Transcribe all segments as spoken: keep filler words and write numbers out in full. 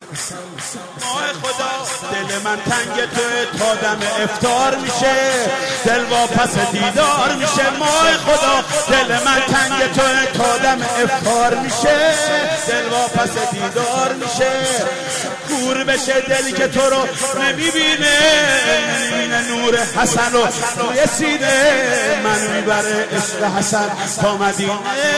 ماه خدا دل من تنگ توه تا دم افطار میشه، دل واپس دیدار میشه. ماه خدا دل من تنگ توه تا دم افطار میشه، دل واپس دیدار میشه. کور بشه دلی که تو رو نمیبینه، نمیبینه نور حسن رو روی سینه. من میبره عشق حسن تا مدینه،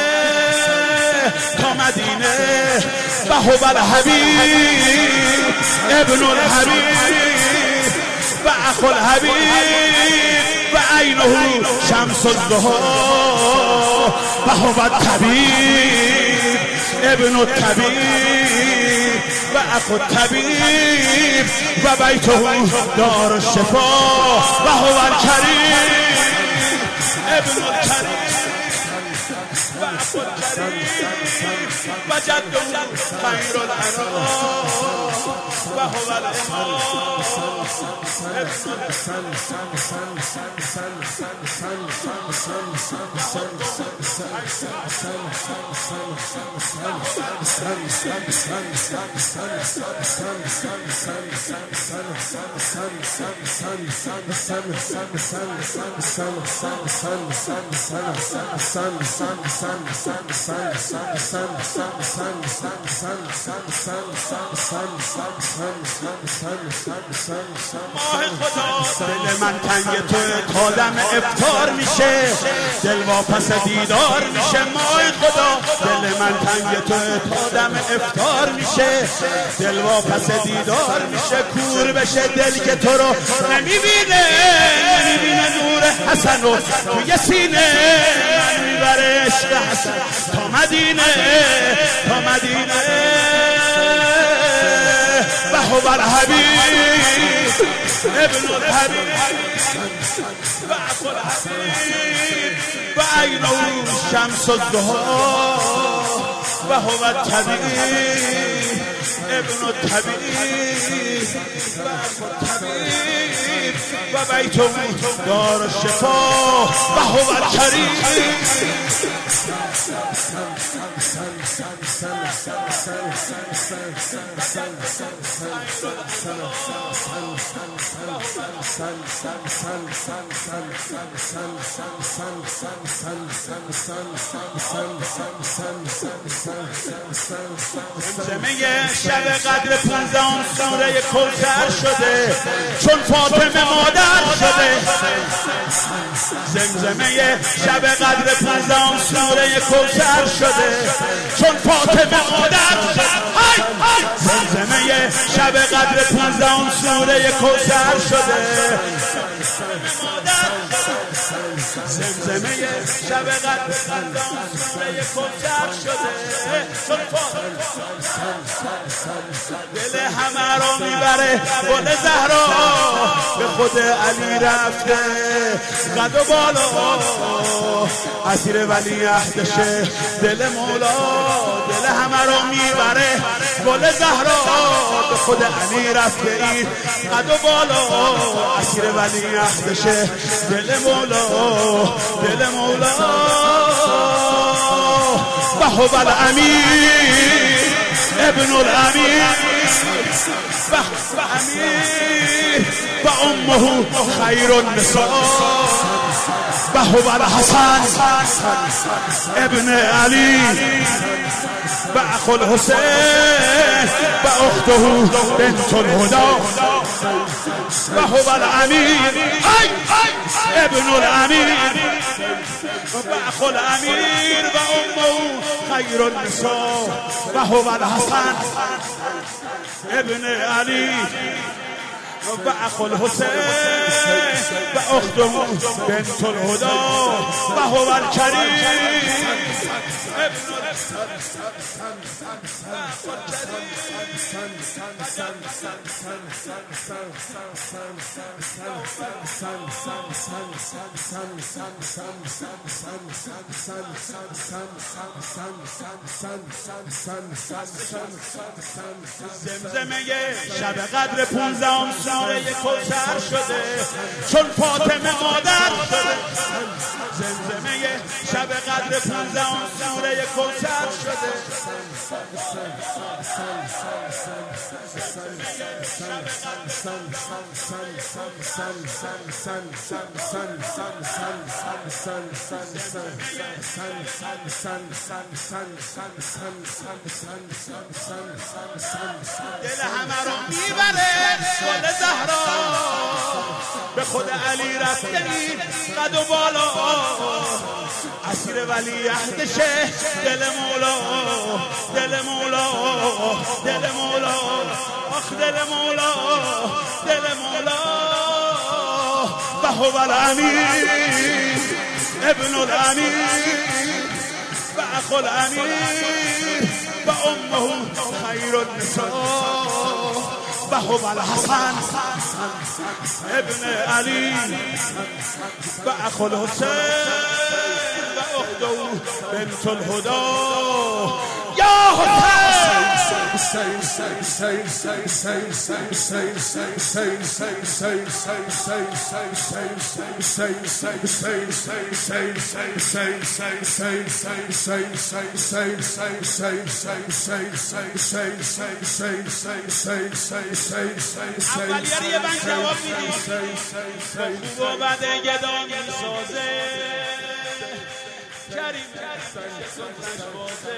تا مدینه. و هو الحبیب ابن الحبیب و اخو الحبیب و عینه شمس الضحی و هو الطبیب ابن الطبیب و اخو الطبیب و بیته دار الشفا و هو الکریم ابن الکریم و اخو الکریم و جده خیر الانام و هو الامام ماه خدا دل من تنگ تو تا دم افطار میشه، دل واپس دیدار میشه. ماه خدا دل من تنگ تو تا دم افطار میشه، دل واپس دیدار میشه. کور بشه دل که تو رو نمیبینه، نمیبینه نور حسن رو توی سینه. من میبره عشق حسن تا مدینه، تا مدینه. و هو الحبیب ابن الحبیب و اخو الحبیب و عینه شمس الضحی و هو الطبیب ابن الطبیب و اخو الطبیب و بیته دار الشفا و هو الکریم. زمزمه شب قدر پونزدهم سوره کوثر شده، چون فاطمه مادر شده. زمزمه شب قدر پونزدهم سوره کوثر شده، چون فاطمه مادر شده. زمزمه شب قدر پونزدهم سوره کوثر شده، زمزمه شب قدر پونزدهم سوره کوثر شده، چون فاطمه دل همه رو میبره. گل زهرا به خود علی رفته، قد و بالا اسیر ولی عهدشه. دل مولا دل همه رو میبره. گل زهرا به خود علی رفته، این قد و بالا اسیر ولی عهدشه. دل مولا دل مولا و هو الامیر ابن الامیر و امیر و امه خیر النساء و هو الحسن ابن علی و اخو الحسین و اخته بنت الهدى و هو الامیر ابن الامیر و اخو الامیر و امه خیر النساء و هو الحسن ابن علی و اخو الحسین و اخته بنت الهدى و هو الکریم زمزمه شب قدر پونزدهم سوره کوثر شده، چون فاطمه مادر شده. زمزمه شب قدر پونزدهم سوره کوثر شده. دل همه رو میبره گل زهرا به خود علی رفته قد و بالا اسیر ولی عهدشه دل مولا دل مولا دل مولا آخ دل مولا دل مولا و هو الامیر ابن الامیر و اخو الامیر و امه خیر النساء و هو الحسن ابن علی و اخو الحسین و اخته بنت الهدى یا اولیاری من جواب میدی خوب و بده گدا میسازه کریم سنتش بازه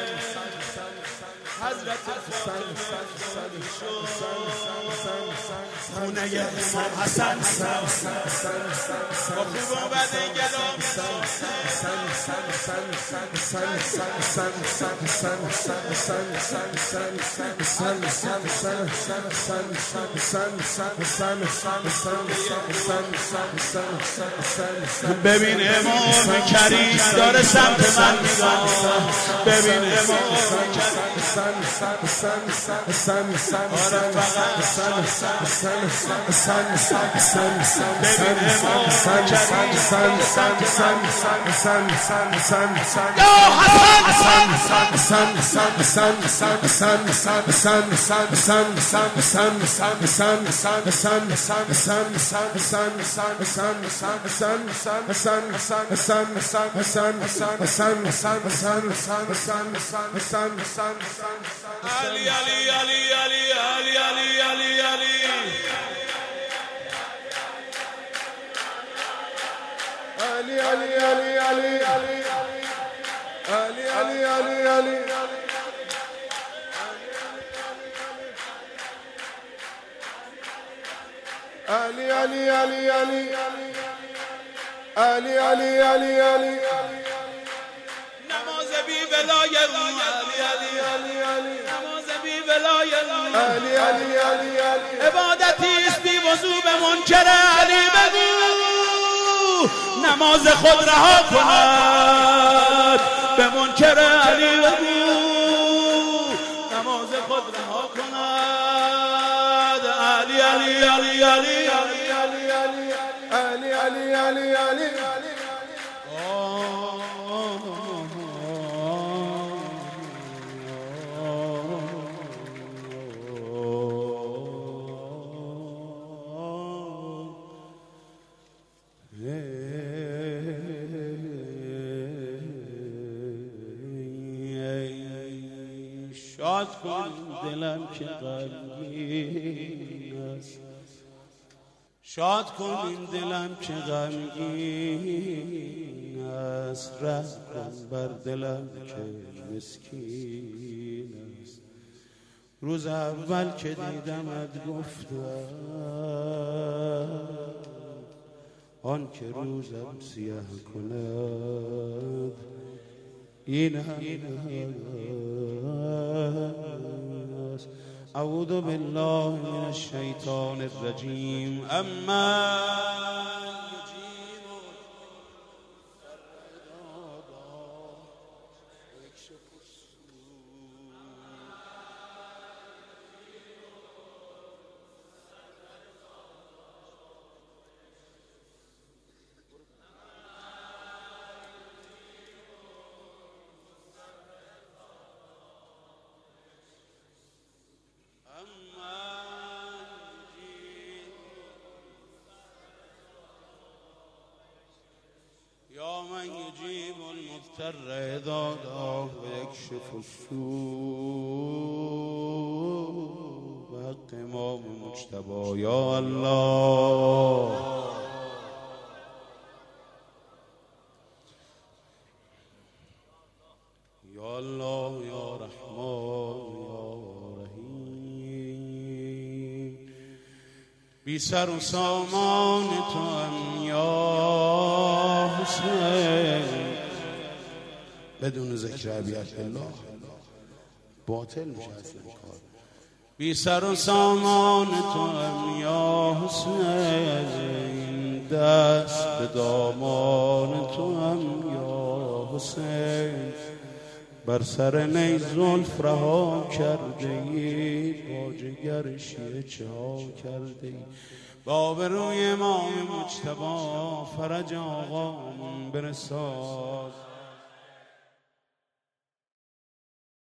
حضرت فاطمه شد خونه امام حسن با خوب و بده گدا ببین امام کریم داره سمت من نگاه ببین امام کریم آره Ali, Ali, Ali, Ali, Ali, Ali, Ali, Ali. Ali, Ali, Ali, Ali, Ali. Ali, Ali, Ali, Ali. Ali, Ali, Ali, Ali. Ali, Ali, Ali, Ali. نماز بی ولای علی علی علی علی نماز بی ولای علی علی علی علی عبادتی است بی وضو به منکر علی بگو نماز خود رها کند به منکر علی بگو نماز خود رها کند علی علی علی علی علی علی علی علی علی علی علی شاد کن دلم که غمگین است شاد کن این دلم که غمگین است رحم کن بر دلم که مسکین است روز اول که دیدمت گفتم آن که روزم سیاه کند این هست اعوذ بالله من الشیطان الرجیم اما یا من یجیب المضطر اذا دعاه و یکشف السوء و مجتبی یا الله یا الله یا رحمان یا رحیم بی سر و سامان تو هم یا حسین بدون ذکر ابیات الله باطل میشه اصلا کار بی سر و سامان تو هم یا حسین دست به دامان تو هم یا حسین بر سر نی زلف رها کرده ای با جگر شیعه چه ها کرده ای با آبروی امام مجتبی فرج آقامون برساد